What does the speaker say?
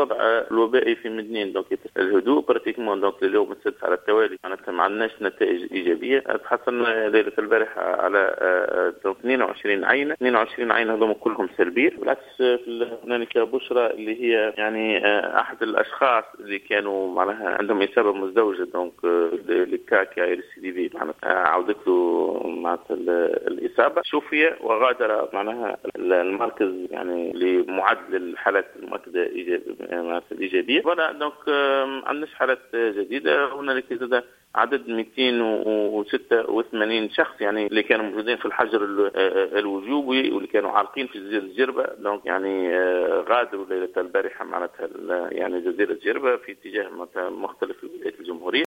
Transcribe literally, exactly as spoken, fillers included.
الوضع الوبائي في مدنين دونك الهدوء براتيكمون دونك اليوم السادس على التوالي معناتها ما عندناش نتائج ايجابيه. تحصلنا ليله البارحه على اثنين وعشرين عينه، اثنين وعشرين عينه هذوما كلهم سلبيين. بالعكس هنالك بشرى اللي هي يعني احد الاشخاص اللي كانوا معناها عندهم اصابه مزدوجه دونك الكاك يا سي دي في معناتها عودت له معناتها الاصابه شوفي وغادر معناها المركز يعني لمعدل الحالات المؤكده ايجابيه. فوالا دونك ما عندناش حالات جديده. هنالك زاد عدد مئتين وستة وثمانين شخص يعني اللي كانوا موجودين في الحجر الوجوبي واللي كانوا عالقين في جزيره جربه دونك يعني غادروا ليله البارحه معناتها يعني جزيره جربه في اتجاه مختلف في ولايات الجمهوريه.